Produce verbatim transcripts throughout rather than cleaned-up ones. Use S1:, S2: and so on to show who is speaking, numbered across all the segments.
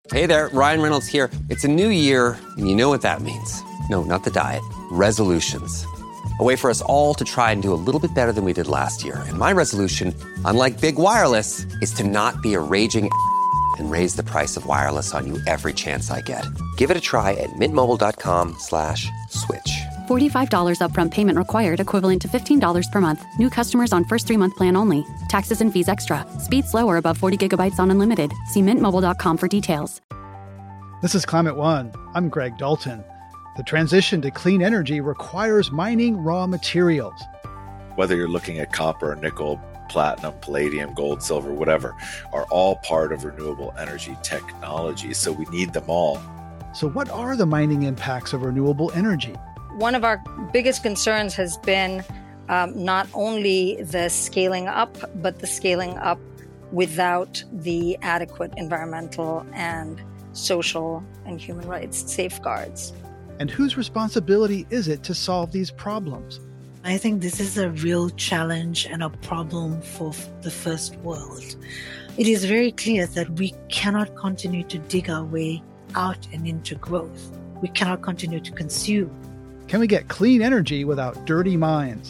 S1: Hey there, Ryan Reynolds here. It's a new year, and you know what that means. No, not the diet. Resolutions. A way for us all to try and do a little bit better than we did last year. And my resolution, unlike Big Wireless, is to not be a raging and raise the price of wireless on you every chance I get. Give it a try at mintmobile.com slash switch.
S2: forty-five dollars upfront payment required, equivalent to fifteen dollars per month. New customers on first three-month plan only. Taxes and fees extra. Speed slower above forty gigabytes on unlimited. See mint mobile dot com for details.
S3: This is Climate One. I'm Greg Dalton. The transition to clean energy requires mining raw materials.
S4: Whether you're looking at copper, nickel, platinum, palladium, gold, silver, whatever, are all part of renewable energy technology. So we need them all.
S3: So what are the mining impacts of renewable energy?
S5: One of our biggest concerns has been um, not only the scaling up, but the scaling up without the adequate environmental and social and human rights safeguards.
S3: And whose responsibility is it to solve these problems?
S6: I think this is a real challenge and a problem for the first world. It is very clear that we cannot continue to dig our way out and into growth. We cannot continue to consume.
S3: Can we get clean energy without dirty mines?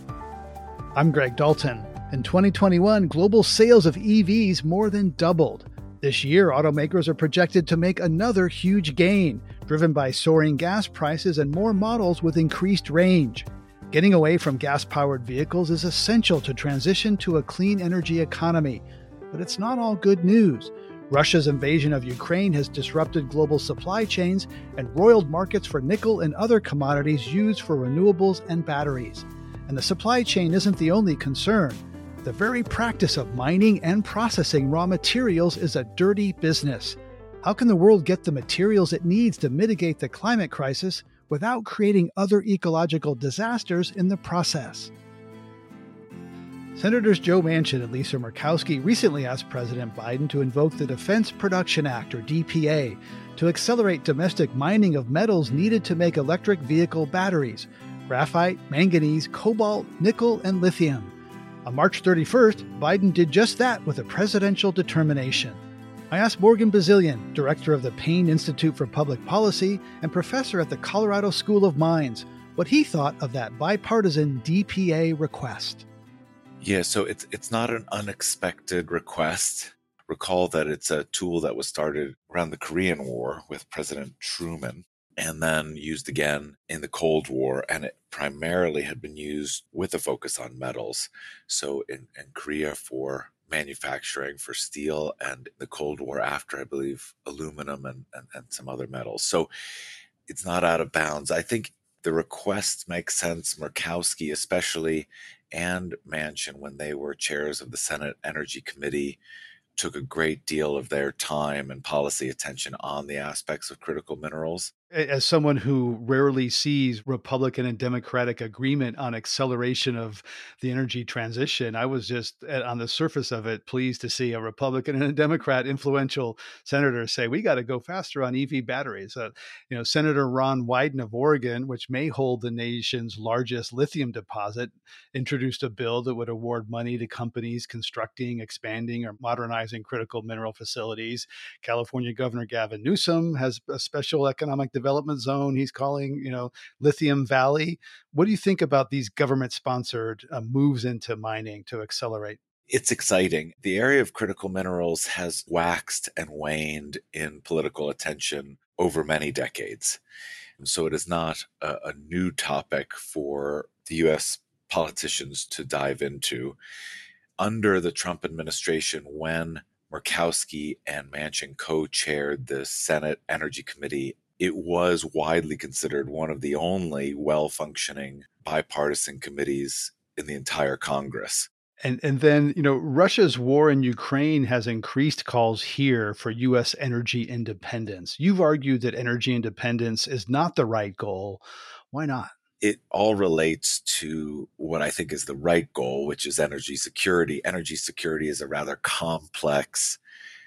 S3: I'm Greg Dalton. In twenty twenty-one, global sales of E Vs more than doubled. This year, automakers are projected to make another huge gain, driven by soaring gas prices and more models with increased range. Getting away from gas-powered vehicles is essential to transition to a clean energy economy. But it's not all good news. Russia's invasion of Ukraine has disrupted global supply chains and roiled markets for nickel and other commodities used for renewables and batteries. And the supply chain isn't the only concern. The very practice of mining and processing raw materials is a dirty business. How can the world get the materials it needs to mitigate the climate crisis without creating other ecological disasters in the process? Senators Joe Manchin and Lisa Murkowski recently asked President Biden to invoke the Defense Production Act, or D P A, to accelerate domestic mining of metals needed to make electric vehicle batteries: graphite, manganese, cobalt, nickel, and lithium. On March thirty-first, Biden did just that with a presidential determination. I asked Morgan Bazilian, director of the Payne Institute for Public Policy and professor at the Colorado School of Mines, what he thought of that bipartisan D P A request.
S4: Yeah, so it's it's not an unexpected request. Recall that it's a tool that was started around the Korean War with President Truman and then used again in the Cold War. And it primarily had been used with a focus on metals. So in, in Korea for manufacturing for steel, and the Cold War after, I believe, aluminum and, and, and some other metals. So it's not out of bounds. I think the requests make sense. Murkowski especially, and Manchin, when they were chairs of the Senate Energy Committee, took a great deal of their time and policy attention on the aspects of critical minerals.
S3: As someone who rarely sees Republican and Democratic agreement on acceleration of the energy transition, I was just, on the surface of it, pleased to see a Republican and a Democrat influential senator say, we got to go faster on E V batteries. Uh, you know, Senator Ron Wyden of Oregon, which may hold the nation's largest lithium deposit, introduced a bill that would award money to companies constructing, expanding, or modernizing critical mineral facilities. California Governor Gavin Newsom has a special economic development zone he's calling, you know, Lithium Valley. What do you think about these government-sponsored uh, moves into mining to accelerate?
S4: It's exciting. The area of critical minerals has waxed and waned in political attention over many decades. So it is not a, a new topic for the U S politicians to dive into. Under the Trump administration, when Murkowski and Manchin co-chaired the Senate Energy Committee, it was widely considered one of the only well-functioning bipartisan committees in the entire Congress.
S3: And and then, you know, Russia's war in Ukraine has increased calls here for U S energy independence. You've argued that energy independence is not the right goal. Why not?
S4: It all relates to what I think is the right goal, which is energy security. Energy security is a rather complex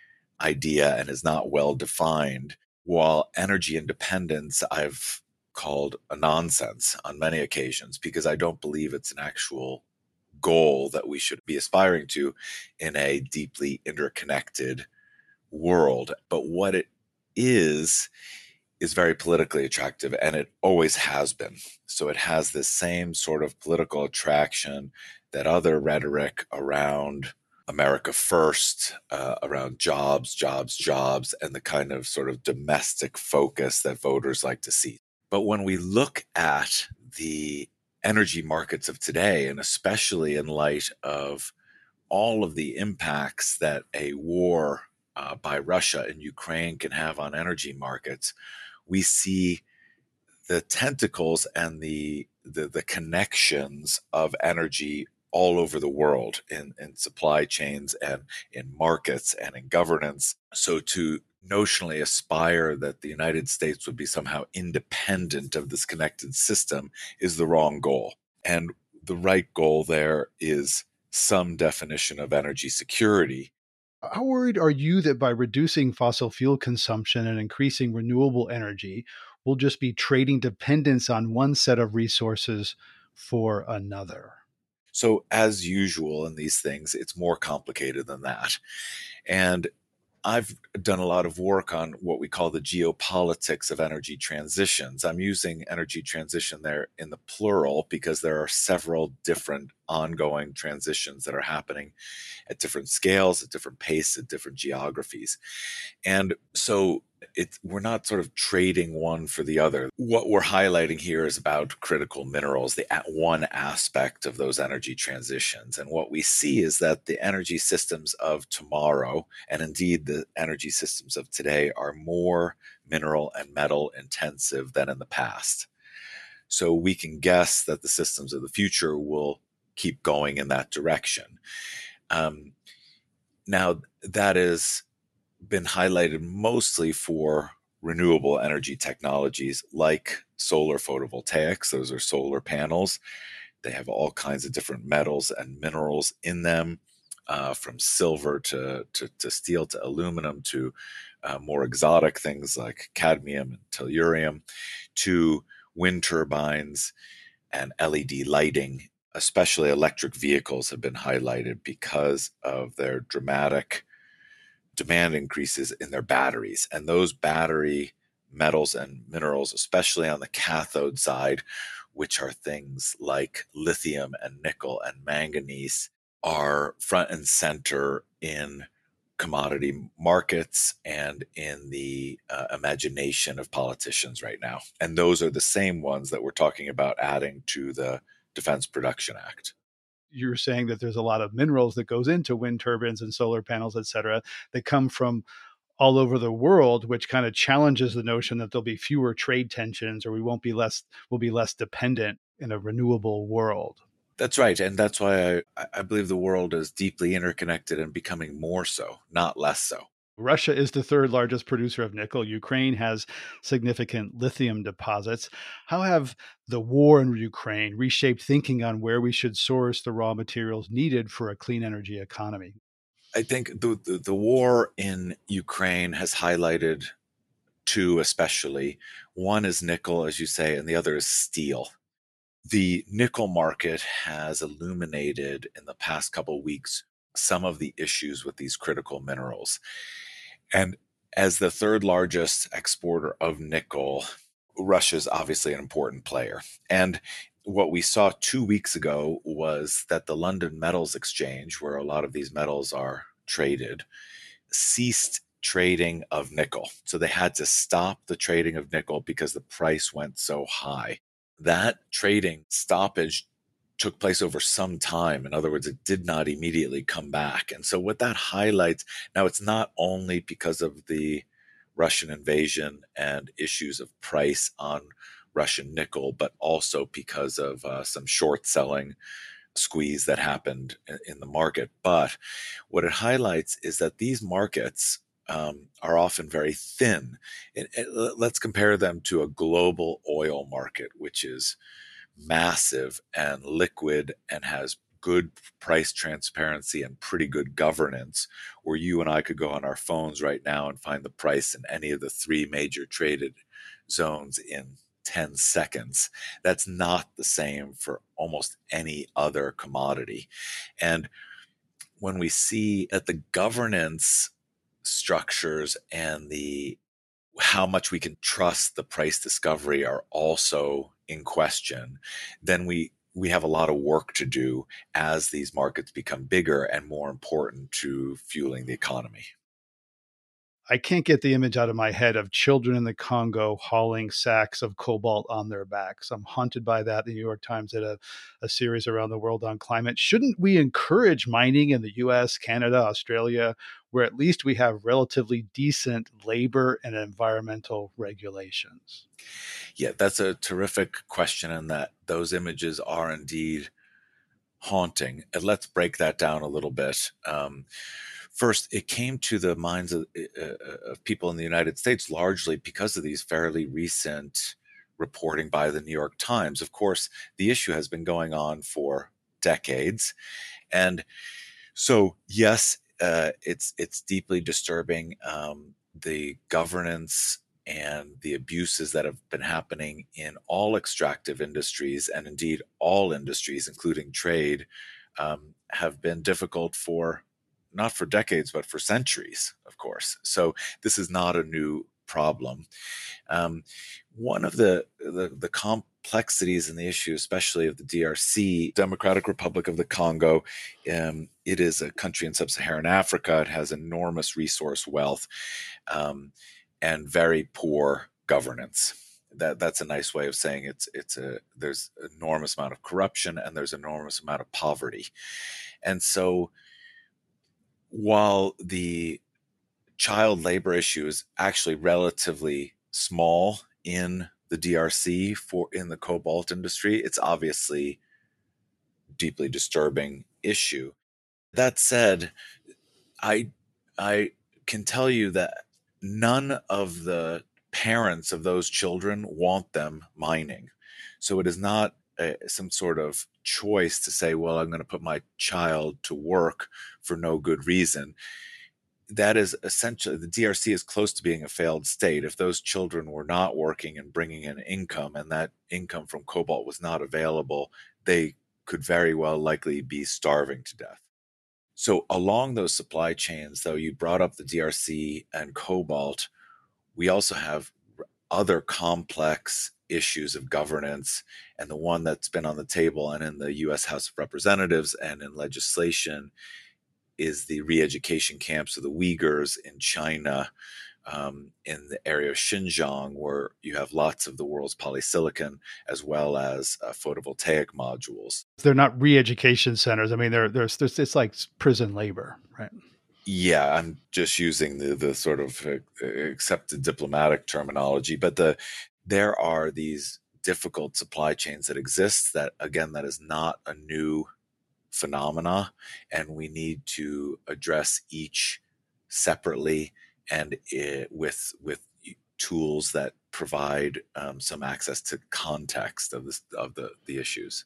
S4: idea and is not well defined, while energy independence I've called a nonsense on many occasions, because I don't believe it's an actual goal that we should be aspiring to in a deeply interconnected world. But what it is, is very politically attractive, and it always has been. So it has this same sort of political attraction that other rhetoric around America first, uh, around jobs, jobs, jobs, and the kind of sort of domestic focus that voters like to see. But when we look at the energy markets of today, and especially in light of all of the impacts that a war uh, by Russia in Ukraine can have on energy markets, we see the tentacles and the, the, the connections of energy all over the world in, in supply chains and in markets and in governance. So to notionally aspire that the United States would be somehow independent of this connected system is the wrong goal. And the right goal there is some definition of energy security.
S3: How worried are you that by reducing fossil fuel consumption and increasing renewable energy, we'll just be trading dependence on one set of resources for another?
S4: So as usual in these things, it's more complicated than that. And I've done a lot of work on what we call the geopolitics of energy transitions. I'm using energy transition there in the plural because there are several different ongoing transitions that are happening at different scales, at different pace, at different geographies. And so it's, we're not sort of trading one for the other. What we're highlighting here is about critical minerals, the one aspect of those energy transitions. And what we see is that the energy systems of tomorrow, and indeed the energy systems of today, are more mineral and metal intensive than in the past. So we can guess that the systems of the future will keep going in that direction. Um, now, that has been highlighted mostly for renewable energy technologies like solar photovoltaics. Those are solar panels. They have all kinds of different metals and minerals in them, uh, from silver to, to, to steel to aluminum to uh, more exotic things like cadmium and tellurium, to wind turbines and L E D lighting. Especially electric vehicles have been highlighted because of their dramatic demand increases in their batteries. And those battery metals and minerals, especially on the cathode side, which are things like lithium and nickel and manganese, are front and center in commodity markets and in the uh, imagination of politicians right now. And those are the same ones that we're talking about adding to the Defense Production Act.
S3: You're saying that there's a lot of minerals that goes into wind turbines and solar panels, et cetera, that come from all over the world, which kind of challenges the notion that there'll be fewer trade tensions, or we won't be less, we'll be less dependent in a renewable world.
S4: That's right. And that's why I, I believe the world is deeply interconnected and becoming more so, not less so.
S3: Russia is the third largest producer of nickel. Ukraine has significant lithium deposits. How have the war in Ukraine reshaped thinking on where we should source the raw materials needed for a clean energy economy?
S4: I think the, the, the war in Ukraine has highlighted two especially. One is nickel, as you say, and the other is steel. The nickel market has illuminated in the past couple of weeks some of the issues with these critical minerals. And as the third largest exporter of nickel, Russia is obviously an important player. And what we saw two weeks ago was that the London Metals Exchange, where a lot of these metals are traded, ceased trading of nickel. So they had to stop the trading of nickel because the price went so high. That trading stoppage took place over some time. In other words, it did not immediately come back. And so what that highlights, now it's not only because of the Russian invasion and issues of price on Russian nickel, but also because of uh, some short selling squeeze that happened in the market. But what it highlights is that these markets um, are often very thin. It, it, let's compare them to a global oil market, which is massive and liquid and has good price transparency and pretty good governance, where you and I could go on our phones right now and find the price in any of the three major traded zones in ten seconds. That's not the same for almost any other commodity. And when we see that the governance structures and the how much we can trust the price discovery are also in question, then we we have a lot of work to do as these markets become bigger and more important to fueling the economy.
S3: I can't get the image out of my head of children in the Congo hauling sacks of cobalt on their backs. I'm haunted by that. The New York Times did a, a series around the world on climate. Shouldn't we encourage mining in the U S, Canada, Australia, where at least we have relatively decent labor and environmental regulations?
S4: Yeah, that's a terrific question, and that those images are indeed haunting. And let's break that down a little bit. Um, First, it came to the minds of, uh, of people in the United States largely because of these fairly recent reporting by the New York Times. Of course, the issue has been going on for decades. And so, yes, uh, it's it's deeply disturbing. Um, the governance and the abuses that have been happening in all extractive industries, and indeed all industries, including trade, um, have been difficult for not for decades, but for centuries, of course. So this is not a new problem. Um, one of the, the the complexities in the issue, especially of the D R C, Democratic Republic of the Congo, um, it is a country in sub-Saharan Africa. It has enormous resource wealth um, and very poor governance. That that's a nice way of saying it's it's a there's enormous amount of corruption and there's enormous amount of poverty, and so while the child labor issue is actually relatively small in the D R C for in the cobalt industry, it's obviously a deeply disturbing issue. That said, I I can tell you that none of the parents of those children want them mining. So it is not a, some sort of choice to say, well, I'm going to put my child to work for no good reason. That is essentially, the D R C is close to being a failed state. If those children were not working and bringing in income, and that income from cobalt was not available, they could very well likely be starving to death. So along those supply chains, though, you brought up the D R C and cobalt, we also have other complex issues of governance. And the one that's been on the table and in the U S House of Representatives and in legislation is the re-education camps of the Uyghurs in China, um, in the area of Xinjiang, where you have lots of the world's polysilicon as well as uh, photovoltaic modules.
S3: They're not re-education centers. I mean, they're, they're, it's like prison labor, right?
S4: Yeah, I'm just using the the sort of uh, accepted diplomatic terminology, but the there are these difficult supply chains that exist that, again, that is not a new phenomena, and we need to address each separately and it, with with tools that provide um, some access to context of this of the the issues.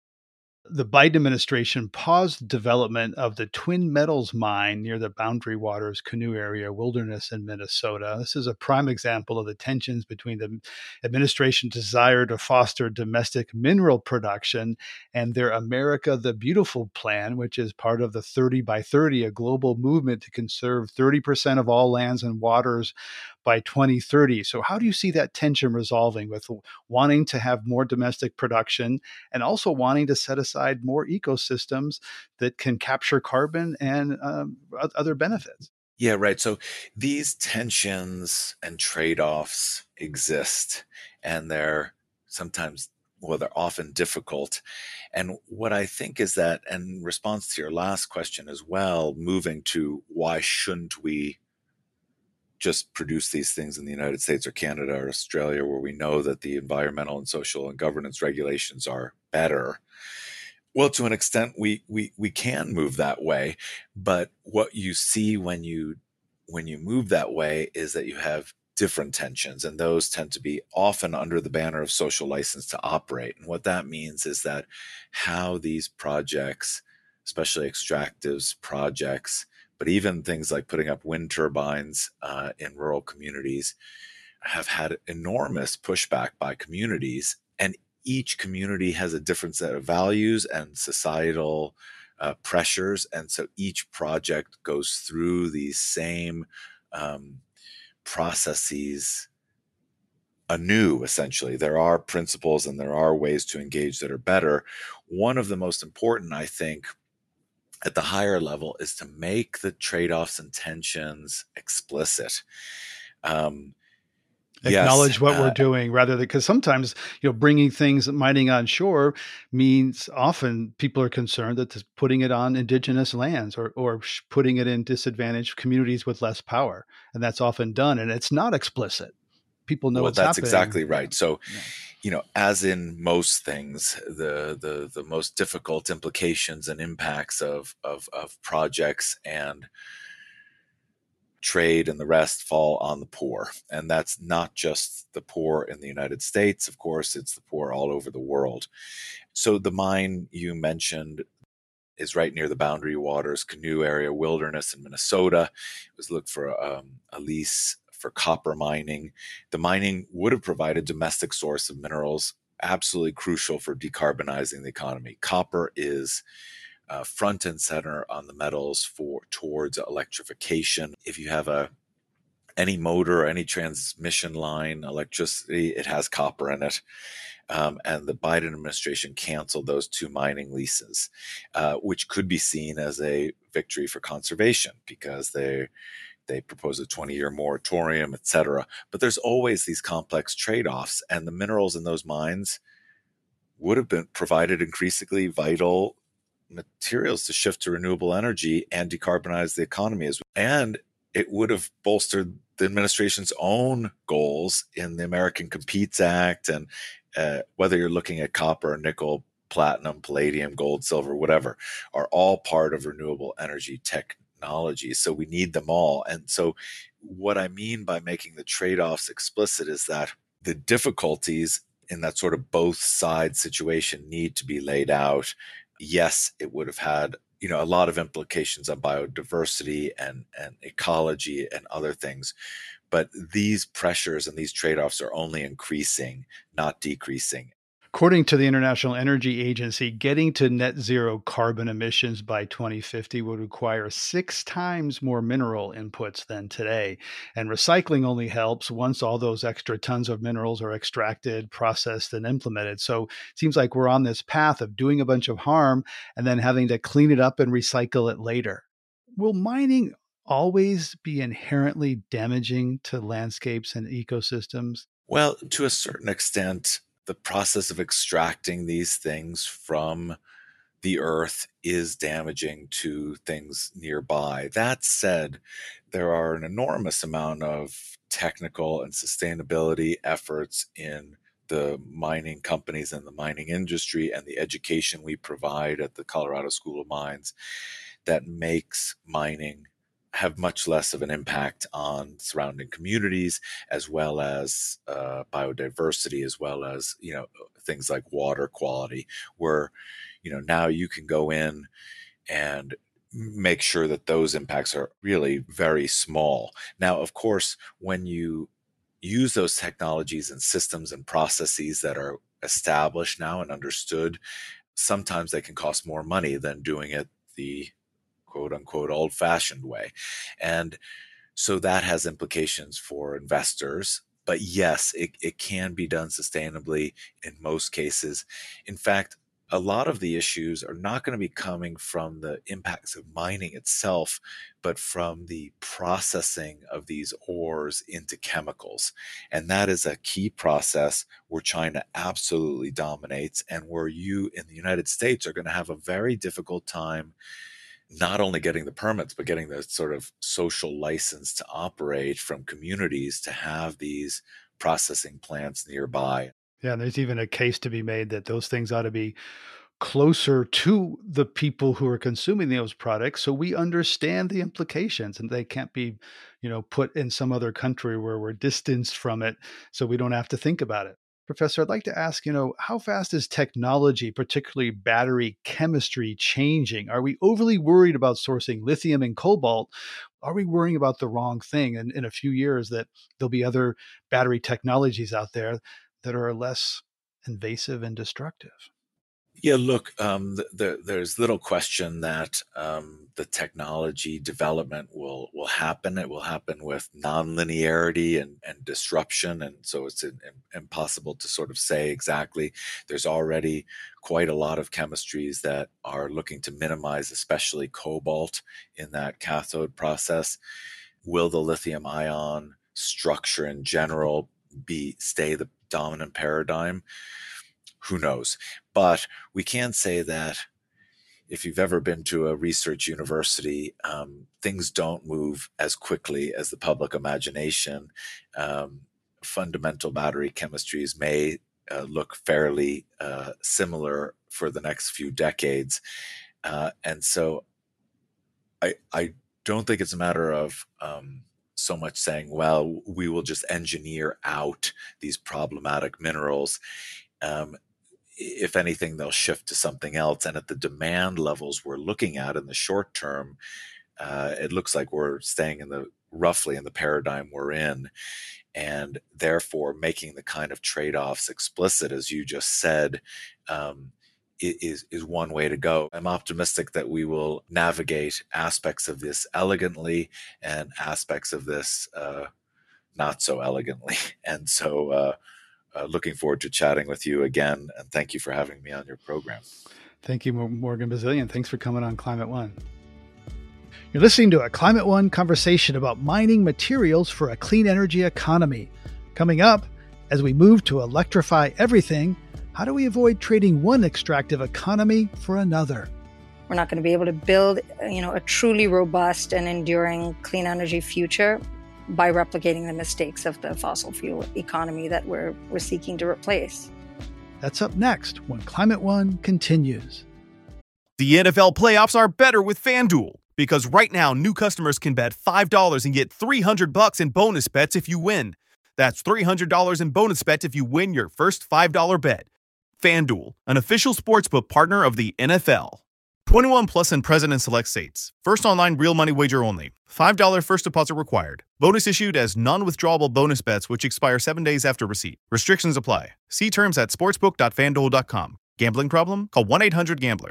S3: The Biden administration paused development of the Twin Metals mine near the Boundary Waters Canoe Area Wilderness in Minnesota. This is a prime example of the tensions between the administration's desire to foster domestic mineral production and their America the Beautiful plan, which is part of the thirty by thirty, a global movement to conserve thirty percent of all lands and waters by twenty thirty. So how do you see that tension resolving with wanting to have more domestic production and also wanting to set aside more ecosystems that can capture carbon and um, other benefits?
S4: Yeah, right. So these tensions and trade-offs exist, and they're sometimes, well, they're often difficult. And what I think is that, in response to your last question as well, moving to why shouldn't we just produce these things in the United States or Canada or Australia, where we know that the environmental and social and governance regulations are better. Well, to an extent, we we we can move that way, but what you see when you when you move that way is that you have different tensions, and those tend to be often under the banner of social license to operate. And what that means is that how these projects, especially extractives projects, but even things like putting up wind turbines uh, in rural communities, have had enormous pushback by communities. And each community has a different set of values and societal uh, pressures. And so each project goes through these same um, processes anew, essentially. There are principles and there are ways to engage that are better. One of the most important, I think, at the higher level is to make the trade-offs and tensions explicit. Um,
S3: Acknowledge
S4: yes,
S3: what we're
S4: uh,
S3: doing rather than, because sometimes, you know, bringing things, mining on shore means often people are concerned that this- putting it on indigenous lands or, or sh- putting it in disadvantaged communities with less power. And that's often done. And it's not explicit. People know
S4: well,
S3: it's
S4: that's
S3: happening.
S4: exactly
S3: Yeah.
S4: right. So,
S3: Yeah.
S4: you know, as in most things, the the the most difficult implications and impacts of of, of projects and trade and the rest fall on the poor. And that's not just the poor in the United States, of course, it's the poor all over the world. So the mine you mentioned is right near the Boundary Waters Canoe Area Wilderness in Minnesota. It was looked for um, a lease for copper mining. The mining would have provided domestic source of minerals, absolutely crucial for decarbonizing the economy. Copper is uh, front and center on the metals for towards electrification. If you have a any motor, any transmission line, electricity, it has copper in it. Um, and the Biden administration canceled those two mining leases, uh, which could be seen as a victory for conservation because they they propose a twenty-year moratorium, et cetera. But there's always these complex trade-offs, and the minerals in those mines would have been provided increasingly vital materials to shift to renewable energy and decarbonize the economy as well. And it would have bolstered the administration's own goals in the American Competes Act. And uh, whether you're looking at copper, nickel, platinum, palladium, gold, silver, whatever, are all part of renewable energy technology. So we need them all. And so what I mean by making the trade-offs explicit is that the difficulties in that sort of both sides situation need to be laid out. Yes, it would have had, you know, a lot of implications on biodiversity and, and ecology and other things. But these pressures and these trade-offs are only increasing, not decreasing.
S3: According to the International Energy Agency, getting to net zero carbon emissions by twenty fifty would require six times more mineral inputs than today. And recycling only helps once all those extra tons of minerals are extracted, processed, and implemented. So it seems like we're on this path of doing a bunch of harm and then having to clean it up and recycle it later. Will mining always be inherently damaging to landscapes and ecosystems?
S4: Well, to a certain extent, the process of extracting these things from the earth is damaging to things nearby. That said, there are an enormous amount of technical and sustainability efforts in the mining companies and the mining industry and the education we provide at the Colorado School of Mines that makes mining have much less of an impact on surrounding communities, as well as uh, biodiversity, as well as, you know, things like water quality, where, you know, now you can go in and make sure that those impacts are really very small. Now, of course, when you use those technologies and systems and processes that are established now and understood, sometimes they can cost more money than doing it the quote unquote old fashioned way. And so that has implications for investors. But yes, it, it can be done sustainably in most cases. In fact, a lot of the issues are not going to be coming from the impacts of mining itself, but from the processing of these ores into chemicals. And that is a key process where China absolutely dominates, and where you in the United States are going to have a very difficult time not only getting the permits, but getting the sort of social license to operate from communities to have these processing plants nearby.
S3: Yeah, and there's even a case to be made that those things ought to be closer to the people who are consuming those products so we understand the implications, and they can't be, you know, put in some other country where we're distanced from it so we don't have to think about it. Professor, I'd like to ask, you know, how fast is technology, particularly battery chemistry, changing? Are we overly worried about sourcing lithium and cobalt? Are we worrying about the wrong thing? And in a few years that there'll be other battery technologies out there that are less invasive and destructive?
S4: Yeah, look, um, th- there, there's little question that um, the technology development will will happen. It will happen with nonlinearity and, and disruption, and so it's in, in- impossible to sort of say exactly. There's already quite a lot of chemistries that are looking to minimize, especially cobalt in that cathode process. Will the lithium ion structure in general be stay the dominant paradigm? Who knows? But we can say that if you've ever been to a research university, um, things don't move as quickly as the public imagination. Um, fundamental battery chemistries may uh, look fairly uh, similar for the next few decades. Uh, and so I, I don't think it's a matter of um, so much saying, well, we will just engineer out these problematic minerals. Um, if anything, they'll shift to something else. And at the demand levels we're looking at in the short term, uh, it looks like we're staying in the roughly in the paradigm we're in, and therefore making the kind of trade-offs explicit, as you just said, um, is is one way to go. I'm optimistic that we will navigate aspects of this elegantly and aspects of this uh, not so elegantly. And so, uh, uh, looking forward to chatting with you again, and thank you for having me on your program.
S3: Thank you, Morgan Bazilian. Thanks for coming on Climate One. You're listening to a Climate One conversation about mining materials for a clean energy economy. Coming up, as we move to electrify everything, how do we avoid trading one extractive economy for another?
S5: We're not going to be able to build, you know, a truly robust and enduring clean energy future by replicating the mistakes of the fossil fuel economy that we're we're seeking to replace.
S3: That's up next when Climate One continues.
S7: The N F L playoffs are better with FanDuel, because right now new customers can bet five dollars and get three hundred bucks in bonus bets if you win. That's three hundred dollars in bonus bets if you win your first five dollars bet. FanDuel, an official sportsbook partner of the N F L. twenty-one plus and present in select states. First online real money wager only. five dollars first deposit required. Bonus issued as non-withdrawable bonus bets which expire seven days after receipt. Restrictions apply. See terms at sportsbook dot fanduel dot com. Gambling problem? Call one eight hundred gambler.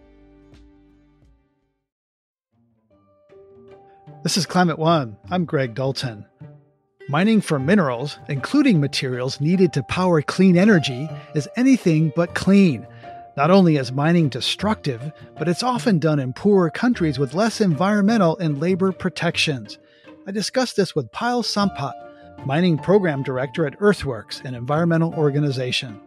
S3: This is Climate One. I'm Greg Dalton. Mining for minerals, including materials needed to power clean energy, is anything but clean. Not only is mining destructive, but it's often done in poorer countries with less environmental and labor protections. I discussed this with Payal Sampath, Mining Program Director at Earthworks, an environmental organization.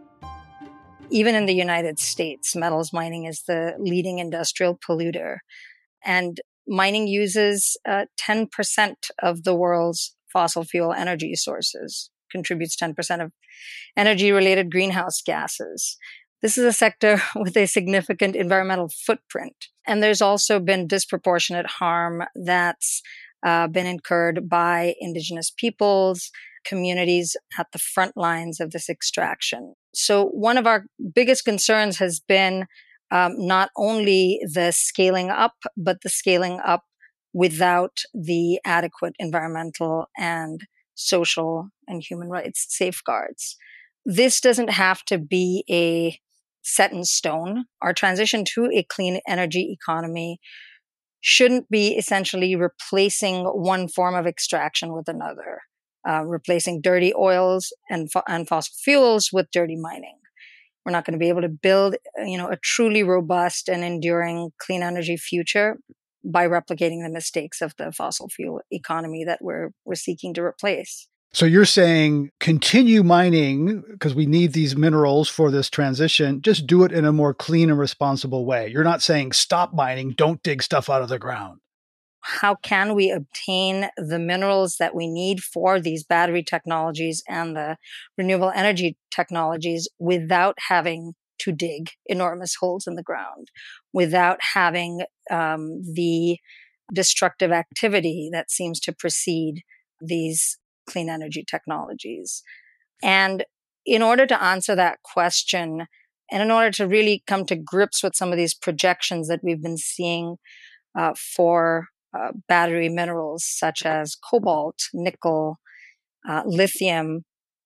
S5: Even in the United States, metals mining is the leading industrial polluter. And mining uses uh, ten percent of the world's fossil fuel energy sources, contributes ten percent of energy-related greenhouse gases. This is a sector with a significant environmental footprint. And there's also been disproportionate harm that's uh, been incurred by Indigenous peoples, communities at the front lines of this extraction. So one of our biggest concerns has been um, not only the scaling up, but the scaling up without the adequate environmental and social and human rights safeguards. This doesn't have to be a set in stone. Our transition to a clean energy economy shouldn't be essentially replacing one form of extraction with another, uh, replacing dirty oils and, fo- and fossil fuels with dirty mining. We're not going to be able to build, you know, a truly robust and enduring clean energy future by replicating the mistakes of the fossil fuel economy that we're we're seeking to replace.
S3: So you're saying continue mining because we need these minerals for this transition. Just do it in a more clean and responsible way. You're not saying stop mining, don't dig stuff out of the ground.
S5: How can we obtain the minerals that we need for these battery technologies and the renewable energy technologies without having to dig enormous holes in the ground, without having um, the destructive activity that seems to precede these clean energy technologies? And in order to answer that question, and in order to really come to grips with some of these projections that we've been seeing uh, for uh, battery minerals such as cobalt, nickel, uh, lithium,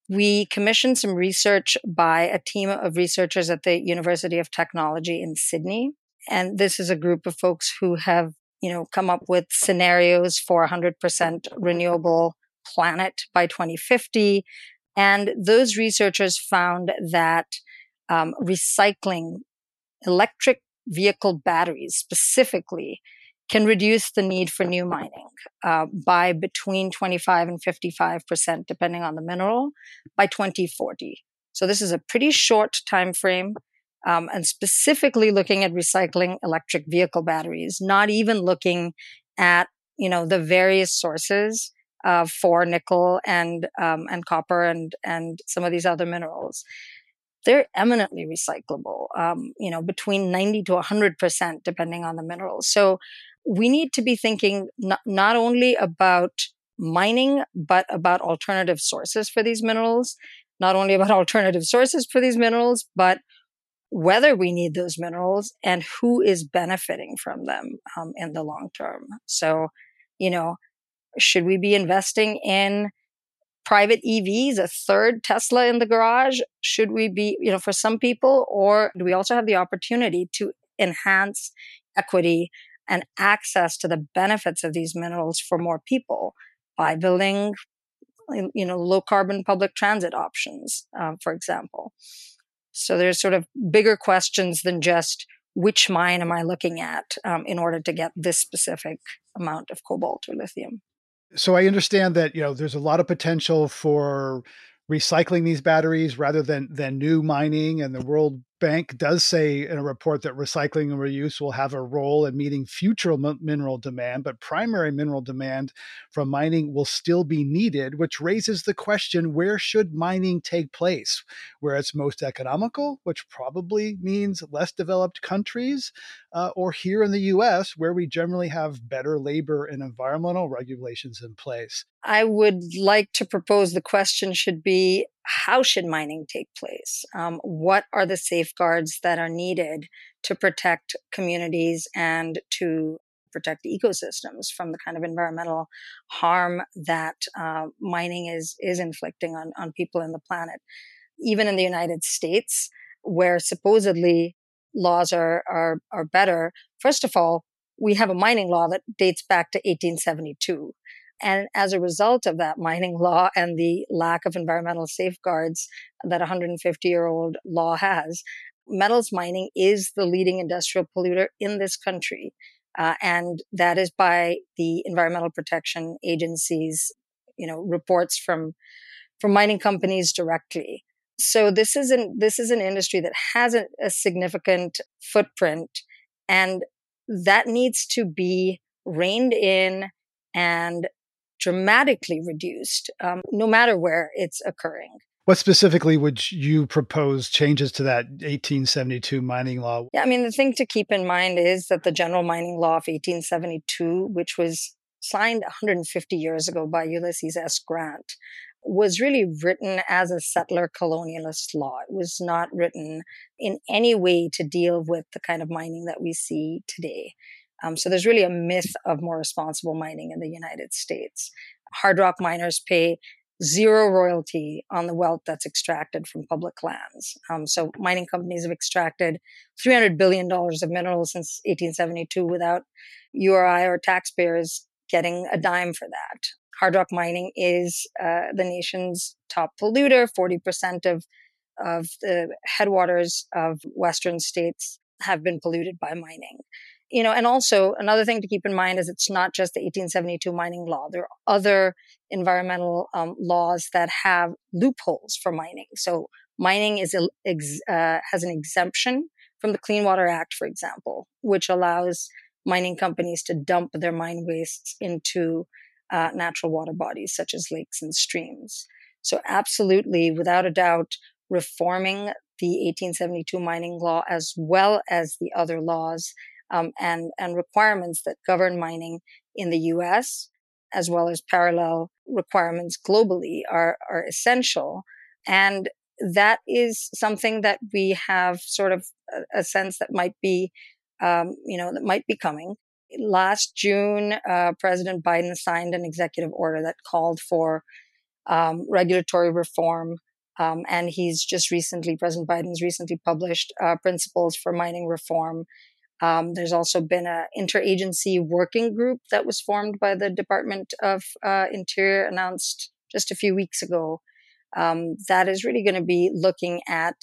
S5: We commissioned some research by a team of researchers at the University of Technology in Sydney. And this is a group of folks who have, you know, come up with scenarios for a one hundred percent renewable planet by twenty fifty. And those researchers found that um, recycling electric vehicle batteries specifically can reduce the need for new mining uh, by between twenty-five and fifty-five percent, depending on the mineral, by twenty forty. So this is a pretty short time frame, um, and specifically looking at recycling electric vehicle batteries, not even looking at, you know, the various sources uh, for nickel and um, and copper and and some of these other minerals. They're eminently recyclable, um, you know, between ninety to one hundred percent, depending on the minerals. So we need to be thinking not, not only about mining, but about alternative sources for these minerals, not only about alternative sources for these minerals, but whether we need those minerals and who is benefiting from them um, in the long term. So, you know, should we be investing in private E Vs, a third Tesla in the garage? Should we be, you know, for some people, or do we also have the opportunity to enhance equity and access to the benefits of these minerals for more people by building, you know, low carbon public transit options, um, for example? So there's sort of bigger questions than just which mine am I looking at um, in order to get this specific amount of cobalt or lithium.
S3: So I understand that, you know, there's a lot of potential for recycling these batteries rather than than new mining. And the World Bank does say in a report that recycling and reuse will have a role in meeting future m- mineral demand, but primary mineral demand from mining will still be needed, which raises the question, where should mining take place? Where it's most economical, which probably means less developed countries, uh, or here in the U S, where we generally have better labor and environmental regulations in place?
S5: I would like to propose the question should be, how should mining take place? Um, what are the safeguards that are needed to protect communities and to protect ecosystems from the kind of environmental harm that uh, mining is is inflicting on, on people in the planet? Even in the United States, where supposedly laws are, are, are better, first of all, we have a mining law that dates back to eighteen seventy-two. And as a result of that mining law and the lack of environmental safeguards that a one hundred fifty year old law has, metals mining is the leading industrial polluter in this country. Uh, and that is by the Environmental Protection Agency's, you know, reports from, from mining companies directly. So this is an, this is an industry that has a, a significant footprint, and that needs to be reined in and dramatically reduced, um, no matter where it's occurring.
S3: What specifically would you propose changes to that eighteen seventy-two mining law?
S5: Yeah, I mean, the thing to keep in mind is that the General Mining Law of eighteen seventy-two, which was signed one hundred fifty years ago by Ulysses S. Grant, was really written as a settler colonialist law. It was not written in any way to deal with the kind of mining that we see today. Um, so there's really a myth of more responsible mining in the United States. Hard rock miners pay zero royalty on the wealth that's extracted from public lands. Um, so mining companies have extracted three hundred billion dollars of minerals since eighteen seventy-two without U R I or taxpayers getting a dime for that. Hard rock mining is uh, the nation's top polluter. forty percent of, of the headwaters of Western states have been polluted by mining. You know, and also another thing to keep in mind is it's not just the eighteen seventy-two mining law. There are other environmental um, laws that have loopholes for mining. So mining is ex, uh, has an exemption from the Clean Water Act, for example, which allows mining companies to dump their mine wastes into uh, natural water bodies such as lakes and streams. So absolutely, without a doubt, reforming the eighteen seventy-two mining law as well as the other laws Um, and, and requirements that govern mining in the U S, as well as parallel requirements globally, are, are essential. And that is something that we have sort of a, a sense that might be, um, you know, that might be coming. Last June, uh, President Biden signed an executive order that called for um, regulatory reform. Um, and he's just recently, President Biden's recently published uh, principles for mining reform. Um, there's also been an interagency working group that was formed by the Department of uh, Interior, announced just a few weeks ago, um, that is really going to be looking at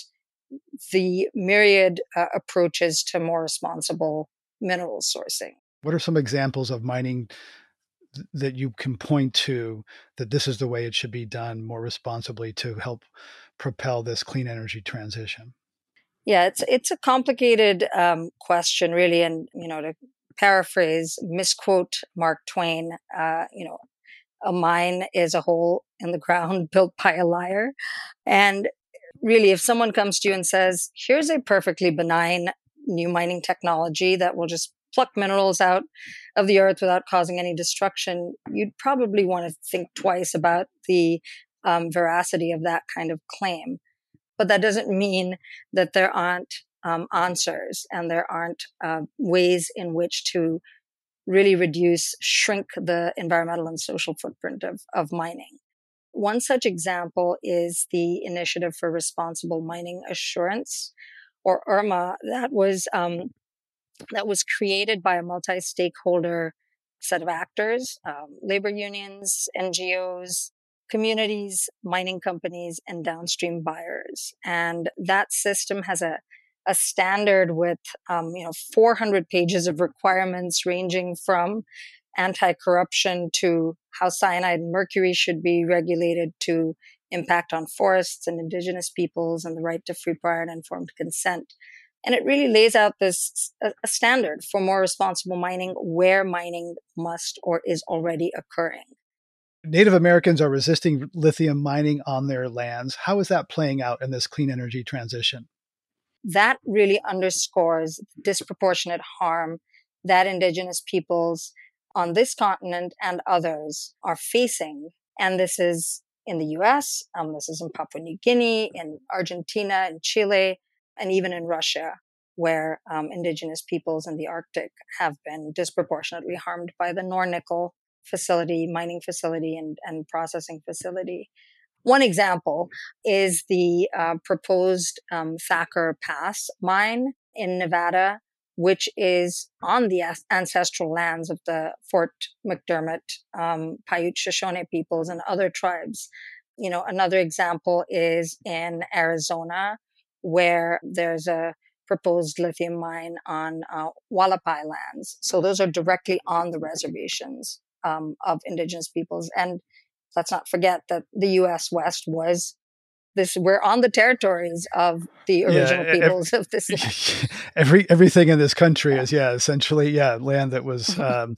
S5: the myriad uh, approaches to more responsible mineral sourcing.
S3: What are some examples of mining th- that you can point to that this is the way it should be done more responsibly to help propel this clean energy transition?
S5: Yeah, it's it's a complicated um, question, really, and you know, to paraphrase, misquote Mark Twain, uh, you know, a mine is a hole in the ground built by a liar, and really, if someone comes to you and says, "Here's a perfectly benign new mining technology that will just pluck minerals out of the earth without causing any destruction," you'd probably want to think twice about the um, veracity of that kind of claim. But that doesn't mean that there aren't um, answers and there aren't uh, ways in which to really reduce, shrink the environmental and social footprint of, of mining. One such example is the Initiative for Responsible Mining Assurance, or I R M A, that was um, that was created by a multi-stakeholder set of actors, um, labor unions, N G Os, communities, mining companies, and downstream buyers. And that system has a, a standard with, um, you know, four hundred pages of requirements ranging from anti-corruption to how cyanide and mercury should be regulated to impact on forests and indigenous peoples and the right to free, prior, and informed consent. And it really lays out this a, a standard for more responsible mining where mining must or is already occurring.
S3: Native Americans are resisting lithium mining on their lands. How is that playing out in this clean energy transition?
S5: That really underscores the disproportionate harm that indigenous peoples on this continent and others are facing. And this is in the U S, um, this is in Papua New Guinea, in Argentina, in Chile, and even in Russia, where um, indigenous peoples in the Arctic have been disproportionately harmed by the Nornickel facility, mining facility, and, and processing facility. One example is the uh, proposed um, Thacker Pass mine in Nevada, which is on the as- ancestral lands of the Fort McDermott, um, Paiute Shoshone peoples and other tribes. You know, another example is in Arizona, where there's a proposed lithium mine on uh, Wallapai lands. So those are directly on the reservations um, of indigenous peoples. And let's not forget that the U S West was this, we're on the territories of the original
S3: yeah,
S5: peoples
S3: every,
S5: of this land.
S3: Every, everything in this country yeah. is, yeah, essentially, yeah, land that was um,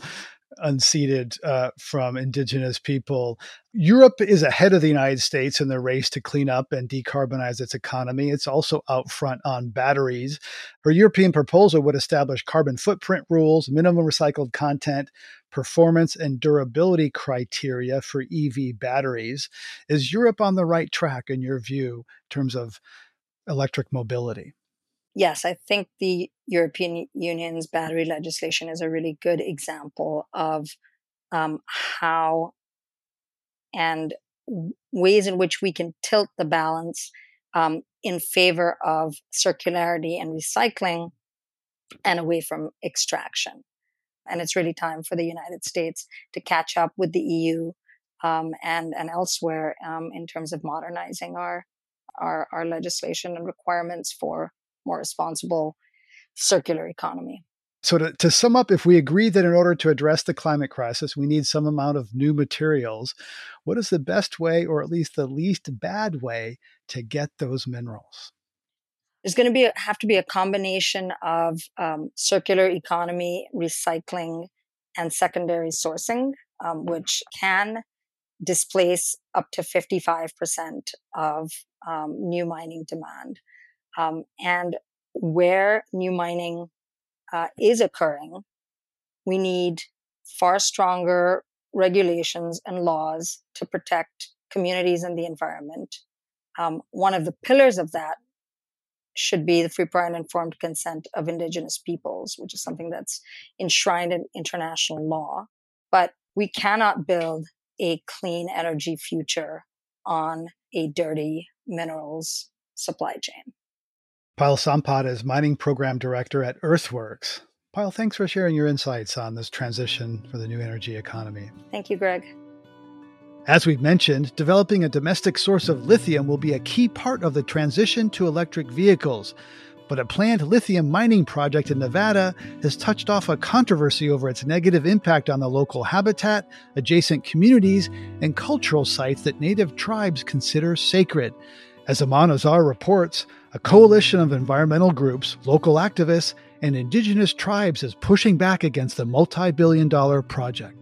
S3: unceded uh, from indigenous people. Europe is ahead of the United States in the race to clean up and decarbonize its economy. It's also out front on batteries. Her European proposal would establish carbon footprint rules, minimum recycled content, performance and durability criteria for E V batteries. Is Europe on the right track, in your view, in terms of electric mobility?
S5: Yes, I think the European Union's battery legislation is a really good example of um, how and ways in which we can tilt the balance um, in favor of circularity and recycling and away from extraction. And it's really time for the United States to catch up with the E U um, and, and elsewhere um, in terms of modernizing our, our, our legislation and requirements for more responsible circular economy.
S3: So to, to sum up, if we agree that in order to address the climate crisis, we need some amount of new materials, what is the best way, or at least the least bad way, to get those minerals?
S5: There's going to be have to be a combination of um, circular economy, recycling, and secondary sourcing, um, which can displace up to fifty-five percent of um, new mining demand. Um, and where new mining uh, is occurring, we need far stronger regulations and laws to protect communities and the environment. Um, one of the pillars of that should be the free, prior, and informed consent of indigenous peoples, which is something that's enshrined in international law. But we cannot build a clean energy future on a dirty minerals supply chain.
S3: Payal Sampath is Mining Program Director at Earthworks. Payal, thanks for sharing your insights on this transition for the new energy economy.
S5: Thank you, Greg.
S3: As we've mentioned, developing a domestic source of lithium will be a key part of the transition to electric vehicles. But a planned lithium mining project in Nevada has touched off a controversy over its negative impact on the local habitat, adjacent communities, and cultural sites that native tribes consider sacred. As Aman Azar reports, a coalition of environmental groups, local activists, and indigenous tribes is pushing back against the multi-billion dollar project.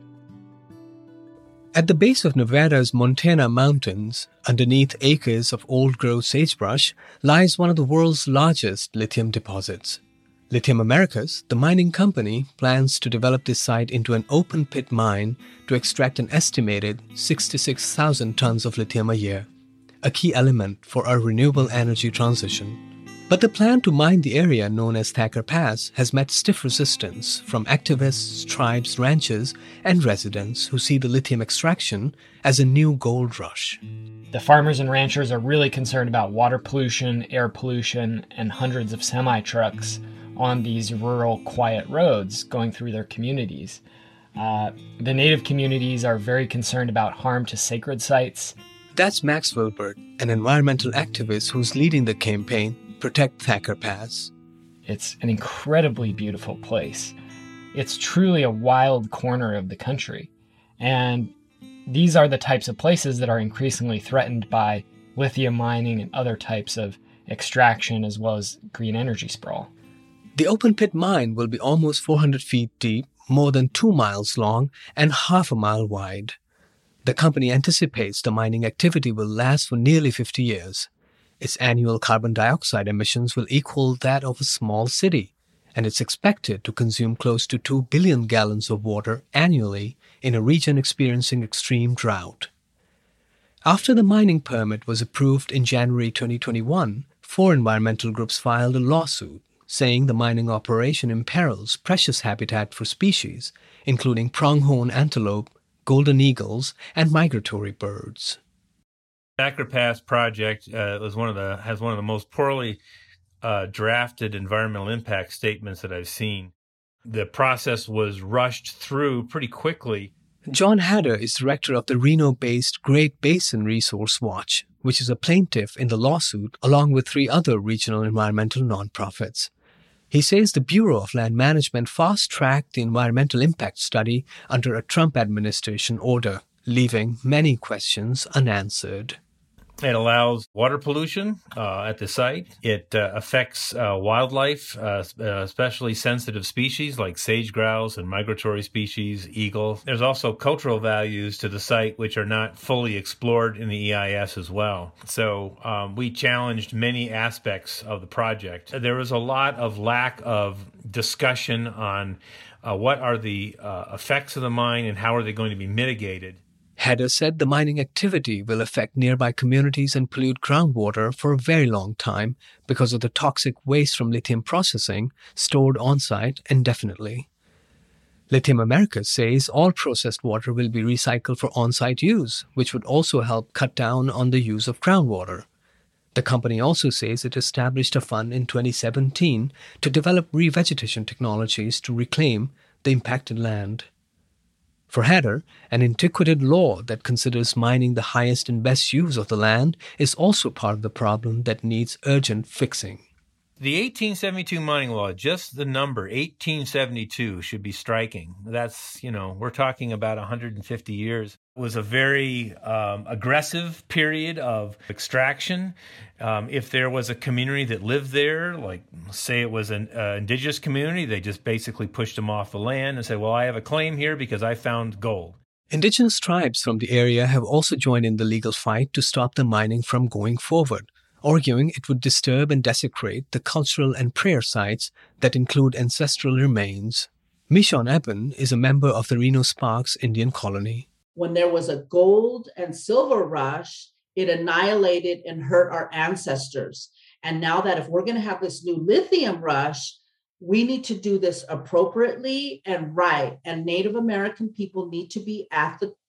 S8: At the base of Nevada's Montana Mountains, underneath acres of old-growth sagebrush, lies one of the world's largest lithium deposits. Lithium Americas, the mining company, plans to develop this site into an open-pit mine to extract an estimated sixty-six thousand tons of lithium a year, a key element for our renewable energy transition. But the plan to mine the area known as Thacker Pass has met stiff resistance from activists, tribes, ranchers, and residents who see the lithium extraction as a new gold rush.
S9: The farmers and ranchers are really concerned about water pollution, air pollution, and hundreds of semi-trucks on these rural, quiet roads going through their communities. Uh, the native communities are very concerned about harm to sacred sites.
S8: That's Max Wilbert, an environmental activist who's leading the campaign Protect Thacker Pass.
S9: It's an incredibly beautiful place. It's truly a wild corner of the country. And these are the types of places that are increasingly threatened by lithium mining and other types of extraction, as well as green energy sprawl.
S8: The open pit mine will be almost four hundred feet deep, more than two miles long, and half a mile wide. The company anticipates the mining activity will last for nearly fifty years. Its annual carbon dioxide emissions will equal that of a small city, and it's expected to consume close to two billion gallons of water annually in a region experiencing extreme drought. After the mining permit was approved in January twenty twenty-one, four environmental groups filed a lawsuit saying the mining operation imperils precious habitat for species, including pronghorn antelope, golden eagles, and migratory birds.
S10: Thacker Pass project uh, was one of the has one of the most poorly uh, drafted environmental impact statements that I've seen. The process was rushed through pretty quickly.
S8: John Hatter is director of the Reno-based Great Basin Resource Watch, which is a plaintiff in the lawsuit along with three other regional environmental nonprofits. He says the Bureau of Land Management fast-tracked the environmental impact study under a Trump administration order, leaving many questions unanswered.
S10: It allows water pollution uh, at the site. It uh, affects uh, wildlife, uh, especially sensitive species like sage grouse and migratory species, eagle. There's also cultural values to the site which are not fully explored in the E I S as well. So um, we challenged many aspects of the project. There was a lot of lack of discussion on uh, what are the uh, effects of the mine and how are they going to be mitigated.
S8: Hatter said the mining activity will affect nearby communities and pollute groundwater for a very long time because of the toxic waste from lithium processing stored on-site indefinitely. Lithium Americas says all processed water will be recycled for on-site use, which would also help cut down on the use of groundwater. The company also says it established a fund in twenty seventeen to develop revegetation technologies to reclaim the impacted land. For Hatter, an antiquated law that considers mining the highest and best use of the land is also part of the problem that needs urgent fixing.
S10: The eighteen seventy-two mining law, just the number eighteen seventy-two should be striking. That's, you know, we're talking about one hundred fifty years. It was a very um, aggressive period of extraction. Um, if there was a community that lived there, like say it was an uh, indigenous community, they just basically pushed them off the land and said, well, I have a claim here because I found gold.
S8: Indigenous tribes from the area have also joined in the legal fight to stop the mining from going forward, arguing it would disturb and desecrate the cultural and prayer sites that include ancestral remains. Michonne Eben is a member of the Reno Sparks Indian Colony.
S11: When there was a gold and silver rush, it annihilated and hurt our ancestors. And now that if we're going to have this new lithium rush, we need to do this appropriately and right. And Native American people need to be at the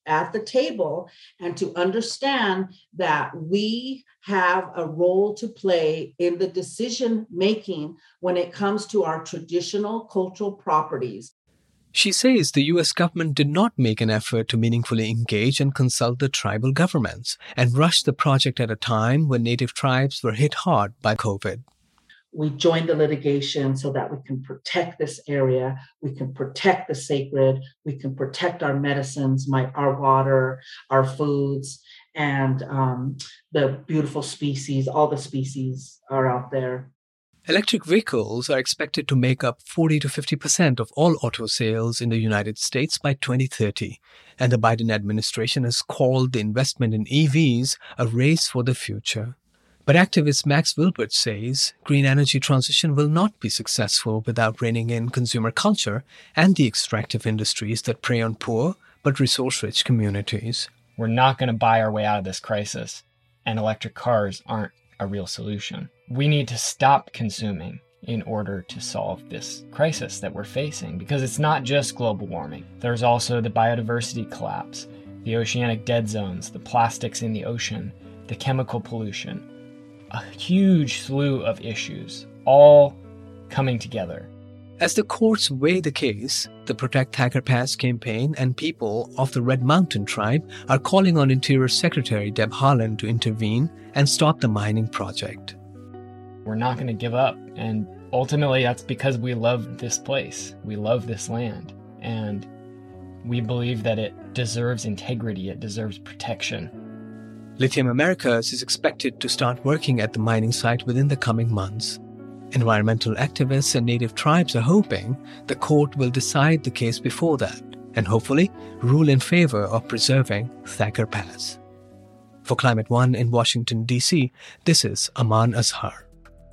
S11: at the table and to understand that we have a role to play in the decision making when it comes to our traditional cultural properties.
S8: She says the U S government did not make an effort to meaningfully engage and consult the tribal governments and rushed the project at a time when native tribes were hit hard by COVID.
S11: We joined the litigation so that we can protect this area, we can protect the sacred, we can protect our medicines, my, our water, our foods, and um, the beautiful species. All the species are out there.
S8: Electric vehicles are expected to make up forty to fifty percent of all auto sales in the United States by twenty thirty, and the Biden administration has called the investment in E Vs a race for the future. But activist Max Wilbert says green energy transition will not be successful without reining in consumer culture and the extractive industries that prey on poor but resource-rich communities.
S9: We're not going to buy our way out of this crisis, and electric cars aren't a real solution. We need to stop consuming in order to solve this crisis that we're facing, because it's not just global warming. There's also the biodiversity collapse, the oceanic dead zones, the plastics in the ocean, the chemical pollution, a huge slew of issues, all coming together.
S8: As the courts weigh the case, the Protect Thacker Pass campaign and people of the Red Mountain tribe are calling on Interior Secretary Deb Haaland to intervene and stop the mining project.
S9: We're not going to give up, and ultimately that's because we love this place. We love this land, and we believe that it deserves integrity, it deserves protection.
S8: Lithium Americas is expected to start working at the mining site within the coming months. Environmental activists and native tribes are hoping the court will decide the case before that and hopefully rule in favor of preserving Thacker Pass. For Climate One in Washington, D C, this is Aman Azhar.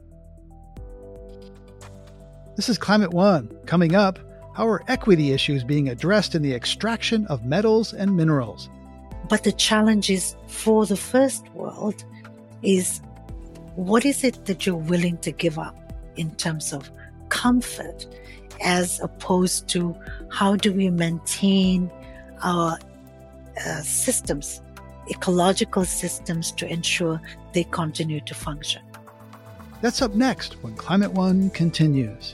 S3: This is Climate One. Coming up, how are equity issues being addressed in the extraction of metals and minerals?
S6: But the challenge is for the first world is, what is it that you're willing to give up in terms of comfort, as opposed to how do we maintain our uh, systems, ecological systems, to ensure they continue to function?
S3: That's up next when Climate One continues.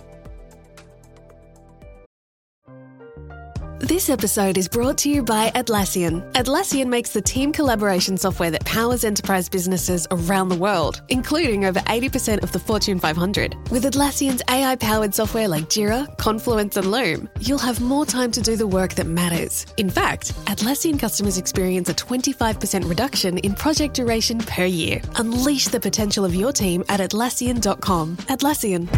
S12: This episode is brought to you by Atlassian. Atlassian makes the team collaboration software that powers enterprise businesses around the world, including over eighty percent of the Fortune five hundred. With Atlassian's A I-powered software like Jira, Confluence, and Loom, you'll have more time to do the work that matters. In fact, Atlassian customers experience a twenty-five percent reduction in project duration per year. Unleash the potential of your team at Atlassian dot com. Atlassian.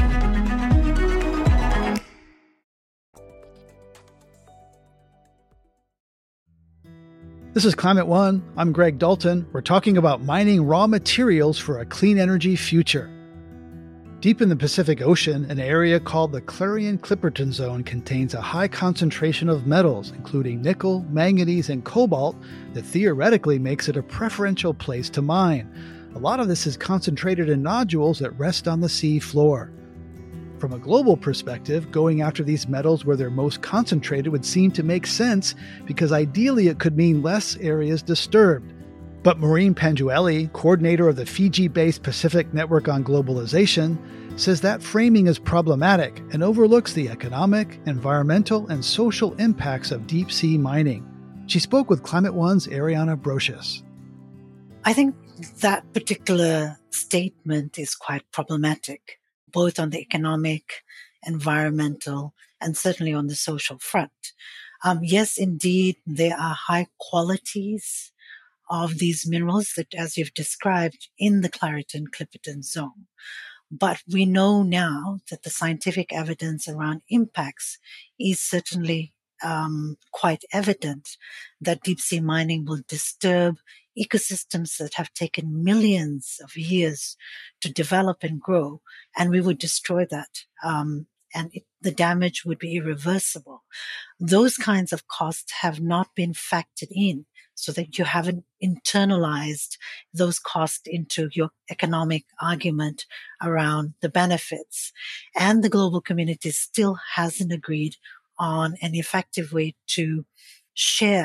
S3: This is Climate One. I'm Greg Dalton. We're talking about mining raw materials for a clean energy future. Deep in the Pacific Ocean, an area called the Clarion-Clipperton Zone contains a high concentration of metals, including nickel, manganese, and cobalt, that theoretically makes it a preferential place to mine. A lot of this is concentrated in nodules that rest on the sea floor. From a global perspective, going after these metals where they're most concentrated would seem to make sense, because ideally it could mean less areas disturbed. But Maureen Panjueli, coordinator of the Fiji-based Pacific Network on Globalization, says that framing is problematic and overlooks the economic, environmental, and social impacts of deep-sea mining. She spoke with Climate One's Ariana Brocious.
S6: I think that particular statement is quite problematic, both on the economic, environmental, and certainly on the social front. Um, yes, indeed, there are high qualities of these minerals that, as you've described, in the Clarion-Clipperton Zone. But we know now that the scientific evidence around impacts is certainly um, quite evident, that deep sea mining will disturb ecosystems that have taken millions of years to develop and grow, and we would destroy that. Um, and it, the damage would be irreversible. Those kinds of costs have not been factored in, so that you haven't internalized those costs into your economic argument around the benefits. And the global community still hasn't agreed on an effective way to share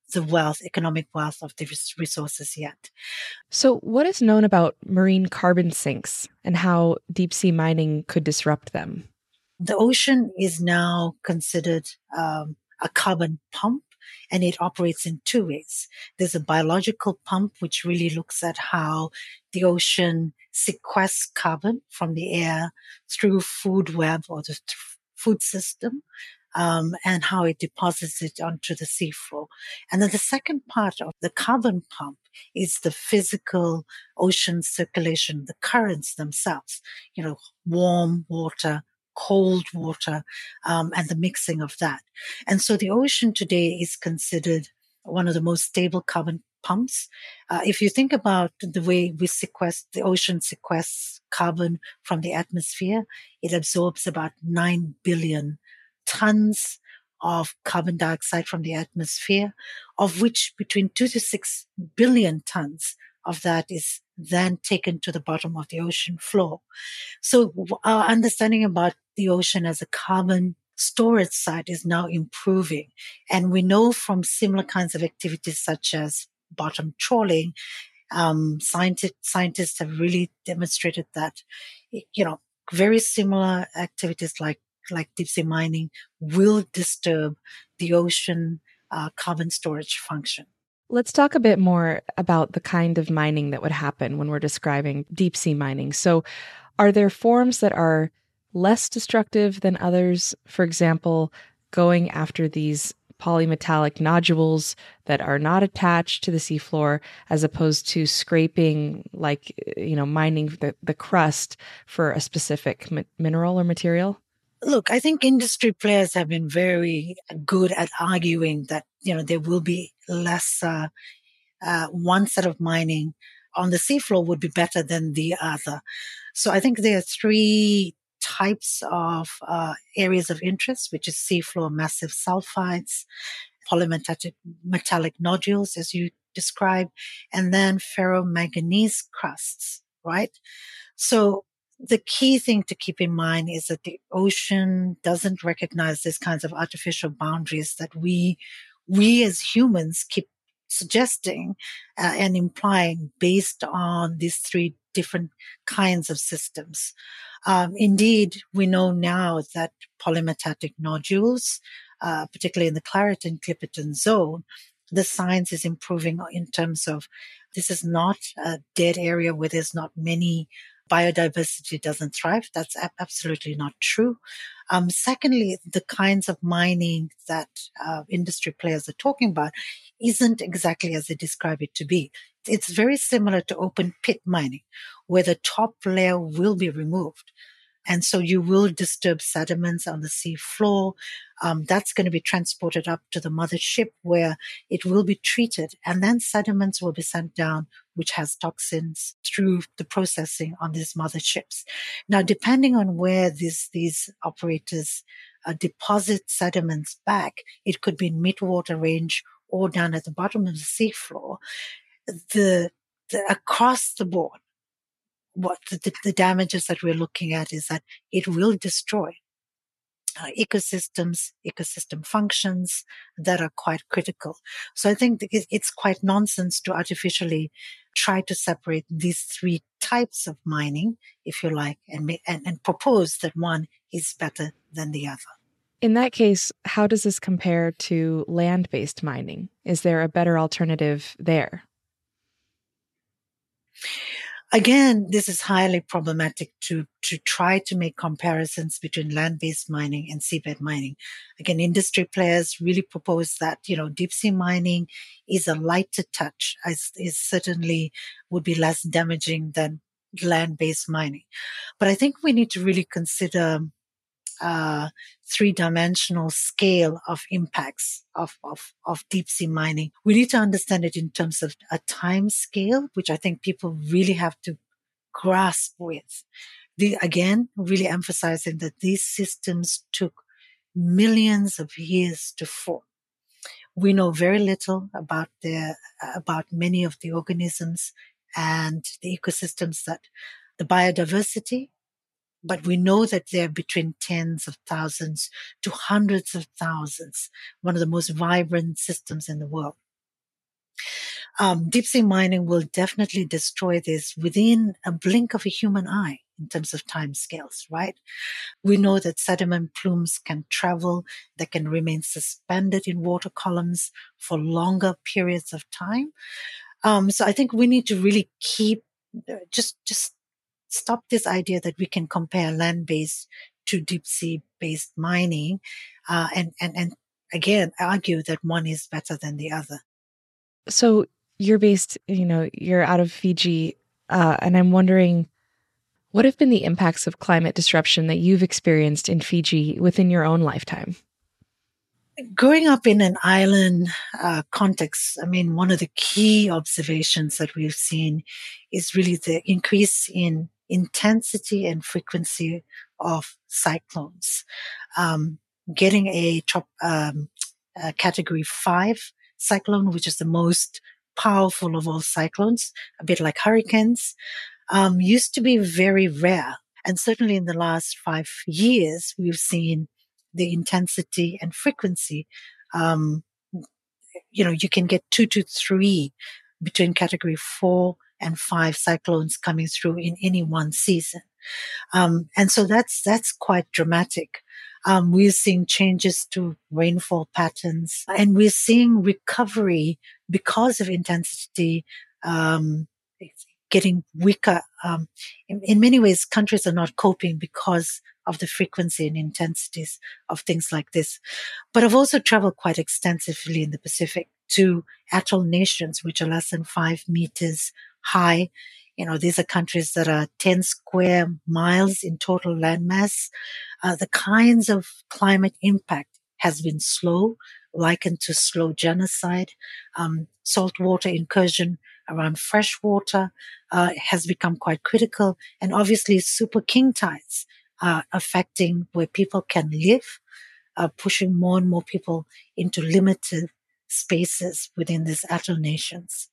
S6: the wealth, economic wealth of the resources yet.
S13: So what is known about marine carbon sinks and how deep sea mining could disrupt them?
S6: The ocean is now considered um, a carbon pump, and it operates in two ways. There's a biological pump, which really looks at how the ocean sequesters carbon from the air through food web or the th- food system, um, and how it deposits it onto the seafloor. And then the second part of the carbon pump is the physical ocean circulation, the currents themselves, you know, warm water, cold water, um, and the mixing of that. And so the ocean today is considered one of the most stable carbon pumps. Uh, if you think about the way we sequester, the ocean sequesters carbon from the atmosphere, it absorbs about nine billion tons of carbon dioxide from the atmosphere, of which between two to six billion tons of that is then taken to the bottom of the ocean floor. So our understanding about the ocean as a carbon storage site is now improving. And we know from similar kinds of activities such as bottom trawling, um, scientists, scientists have really demonstrated that, you know, very similar activities like, like deep sea mining will disturb the ocean uh, carbon storage function.
S13: Let's talk a bit more about the kind of mining that would happen when we're describing deep sea mining. So are there forms that are less destructive than others? For example, going after these polymetallic nodules that are not attached to the seafloor, as opposed to scraping, like, you know, mining the, the crust for a specific mi- mineral or material?
S6: Look, I think industry players have been very good at arguing that, you know, there will be less, uh, uh, one set of mining on the seafloor would be better than the other. So I think there are three types of uh, areas of interest, which is seafloor massive sulfides, polymetallic metallic nodules, as you described, and then ferromanganese crusts, right? So the key thing to keep in mind is that the ocean doesn't recognize these kinds of artificial boundaries that we, we as humans keep suggesting uh, and implying based on these three different kinds of systems. Um, indeed, we know now that polymetallic nodules, uh, particularly in the Claritin-Clipperton zone, the science is improving in terms of this is not a dead area where there's not many biodiversity doesn't thrive. That's absolutely not true. Um, secondly, the kinds of mining that uh, industry players are talking about isn't exactly as they describe it to be. It's very similar to open pit mining, where the top layer will be removed. And so you will disturb sediments on the sea floor. Um, that's going to be transported up to the mothership where it will be treated. And then sediments will be sent down, which has toxins, through the processing on these motherships. Now, depending on where these, these operators uh, deposit sediments back, it could be in mid-water range or down at the bottom of the sea floor. The, the across the board, what the, the damages that we're looking at is that it will destroy uh, ecosystems, ecosystem functions that are quite critical. So I think it's quite nonsense to artificially try to separate these three types of mining, if you like, and, make, and, and propose that one is better than the other.
S13: In that case, how does this compare to land-based mining? Is there a better alternative there?
S6: Again, this is highly problematic to, to try to make comparisons between land-based mining and seabed mining. Again, industry players really propose that, you know, deep sea mining is a lighter touch, as is certainly would be less damaging than land-based mining. But I think we need to really consider uh, three-dimensional scale of impacts of, of, of deep sea mining. We need to understand it in terms of a time scale, which I think people really have to grasp with. The, again, really emphasizing that these systems took millions of years to form. We know very little about their, about many of the organisms and the ecosystems that the biodiversity, but we know that they're between tens of thousands to hundreds of thousands, one of the most vibrant systems in the world. Um, deep sea mining will definitely destroy this within a blink of a human eye in terms of time scales, right? We know that sediment plumes can travel, they can remain suspended in water columns for longer periods of time. Um, so I think we need to really keep, uh, just, just stop this idea that we can compare land-based to deep sea-based mining, uh, and, and, and again, argue that one is better than the other.
S13: So you're based, you know, you're out of Fiji, uh, and I'm wondering, what have been the impacts of climate disruption that you've experienced in Fiji within your own lifetime?
S6: Growing up in an island uh, context, I mean, one of the key observations that we've seen is really the increase in intensity and frequency of cyclones. Um, getting a, top, um, a category five cyclone, which is the most powerful of all cyclones, a bit like hurricanes, um, used to be very rare. And certainly in the last five years, we've seen the intensity and frequency. Um, you know, you can get two to three between category four and five cyclones coming through in any one season. Um, and so that's, that's quite dramatic. Um, we're seeing changes to rainfall patterns, and we're seeing recovery because of intensity, um, getting weaker. Um, in, in many ways, countries are not coping because of the frequency and intensities of things like this. But I've also traveled quite extensively in the Pacific to atoll nations, which are less than five meters high. You know, these are countries that are ten square miles in total landmass. Uh, the kinds of climate impact has been slow, likened to slow genocide. Um, saltwater incursion around fresh water uh, has become quite critical. And obviously super king tides are affecting where people can live, uh, pushing more and more people into limited spaces within these atoll nations.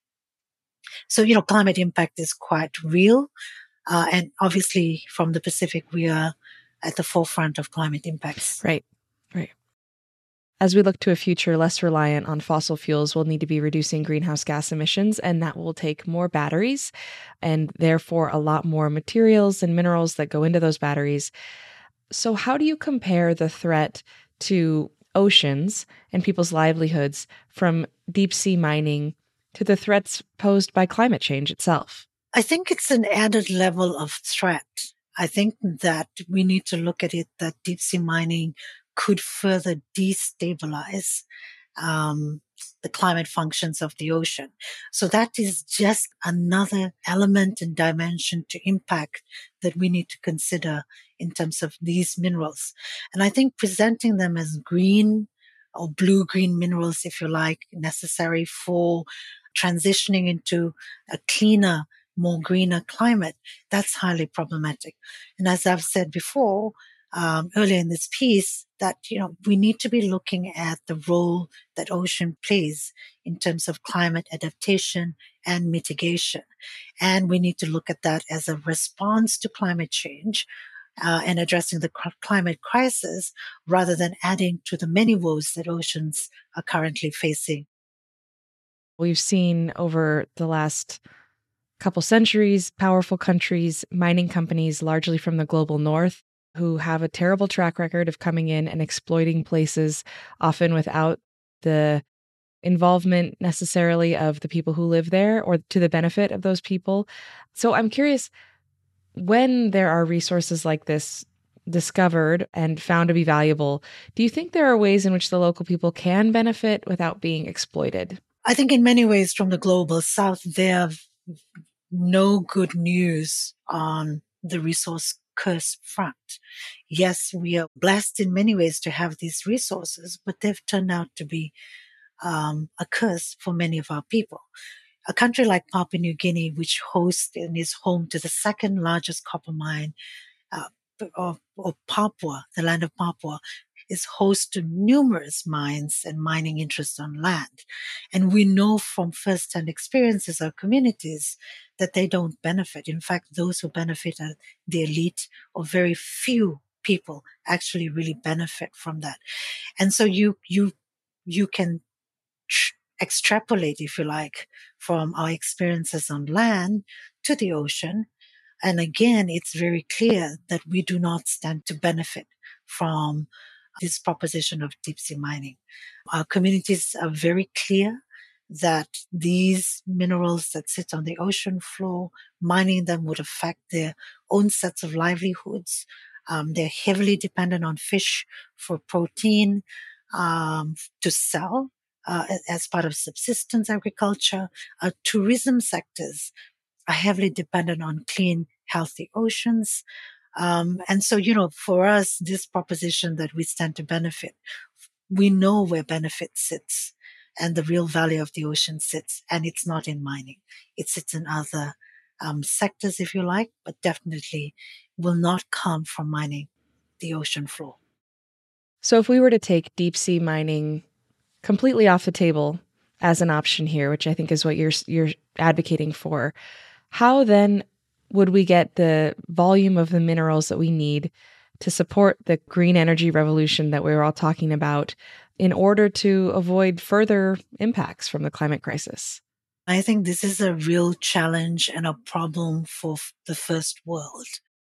S6: So, you know, climate impact is quite real. Uh, and obviously from the Pacific, we are at the forefront of climate impacts.
S13: Right, right. As we look to a future less reliant on fossil fuels, we'll need to be reducing greenhouse gas emissions, and that will take more batteries and therefore a lot more materials and minerals that go into those batteries. So how do you compare the threat to oceans and people's livelihoods from deep sea mining to the threats posed by climate change itself?
S6: I think it's an added level of threat. I think that we need to look at it that deep sea mining could further destabilize um, the climate functions of the ocean. So that is just another element and dimension to impact that we need to consider in terms of these minerals. And I think presenting them as green or blue-green minerals, if you like, necessary for transitioning into a cleaner, more greener climate, that's highly problematic. And as I've said before, um, earlier in this piece, that, you know, we need to be looking at the role that ocean plays in terms of climate adaptation and mitigation. And we need to look at that as a response to climate change uh, and addressing the cr- climate crisis rather than adding to the many woes that oceans are currently facing.
S13: We've seen over the last couple centuries, powerful countries, mining companies, largely from the global north, who have a terrible track record of coming in and exploiting places, often without the involvement necessarily of the people who live there or to the benefit of those people. So I'm curious, when there are resources like this discovered and found to be valuable, do you think there are ways in which the local people can benefit without being exploited?
S6: I think in many ways from the global south, there's no good news on the resource curse front. Yes, we are blessed in many ways to have these resources, but they've turned out to be um, a curse for many of our people. A country like Papua New Guinea, which hosts and is home to the second largest copper mine, uh, of, of Papua, the land of Papua, is host to numerous mines and mining interests on land. And we know from first-hand experiences of communities that they don't benefit. In fact, those who benefit are the elite, or very few people actually really benefit from that. And so you, you, you can tr- extrapolate, if you like, from our experiences on land to the ocean. And again, it's very clear that we do not stand to benefit from this proposition of deep sea mining. Our communities are very clear that these minerals that sit on the ocean floor, mining them would affect their own sets of livelihoods. Um, they're heavily dependent on fish for protein um, to sell uh, as part of subsistence agriculture. Uh, tourism sectors are heavily dependent on clean, healthy oceans. Um, and so, you know, for us, this proposition that we stand to benefit, we know where benefit sits and the real value of the ocean sits, and it's not in mining. It sits in other um, sectors, if you like, but definitely will not come from mining the ocean floor.
S13: So if we were to take deep sea mining completely off the table as an option here, which I think is what you're you're advocating for, how then would we get the volume of the minerals that we need to support the green energy revolution that we were all talking about in order to avoid further impacts from the climate crisis?
S6: I think this is a real challenge and a problem for the first world.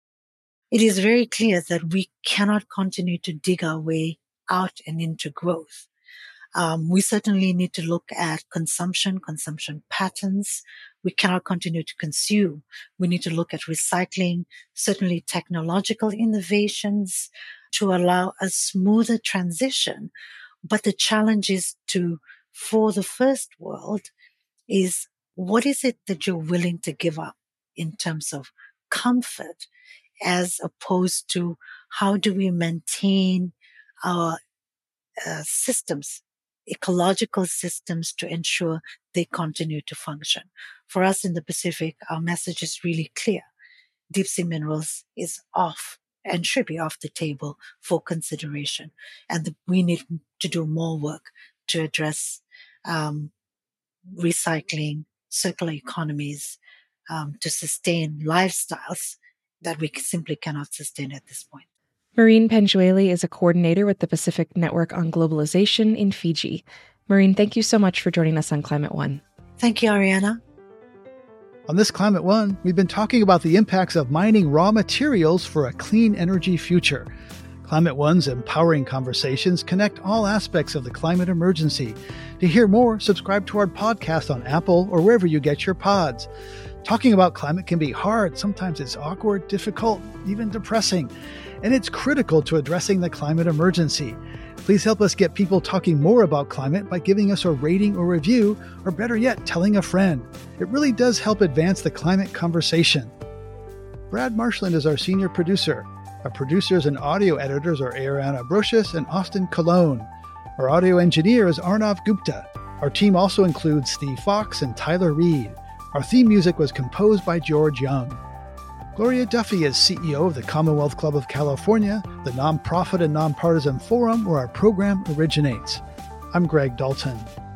S6: It is very clear that we cannot continue to dig our way out and into growth. Um, we certainly need to look at consumption, consumption patterns. We cannot continue to consume. We need to look at recycling, certainly technological innovations to allow a smoother transition. But the challenge is to, for the first world, is what is it that you're willing to give up in terms of comfort, as opposed to how do we maintain our uh, systems, ecological systems, to ensure they continue to function. For us in the Pacific, our message is really clear. Deep sea minerals is off and should be off the table for consideration. And the, we need to do more work to address um, recycling, circular economies, um, to sustain lifestyles that we simply cannot sustain at this point.
S13: Maureen Penjueli is a coordinator with the Pacific Network on Globalization in Fiji. Maureen, thank you so much for joining us on Climate One.
S6: Thank you, Ariana.
S3: On this Climate One, we've been talking about the impacts of mining raw materials for a clean energy future. Climate One's empowering conversations connect all aspects of the climate emergency. To hear more, subscribe to our podcast on Apple or wherever you get your pods. Talking about climate can be hard. Sometimes it's awkward, difficult, even depressing. And it's critical to addressing the climate emergency. Please help us get people talking more about climate by giving us a rating or review, or better yet, telling a friend. It really does help advance the climate conversation. Brad Marshland is our senior producer. Our producers and audio editors are Ariana Brocious and Austin Colon. Our audio engineer is Arnav Gupta. Our team also includes Steve Fox and Tyler Reed. Our theme music was composed by George Young. Gloria Duffy is C E O of the Commonwealth Club of California, the nonprofit and nonpartisan forum where our program originates. I'm Greg Dalton.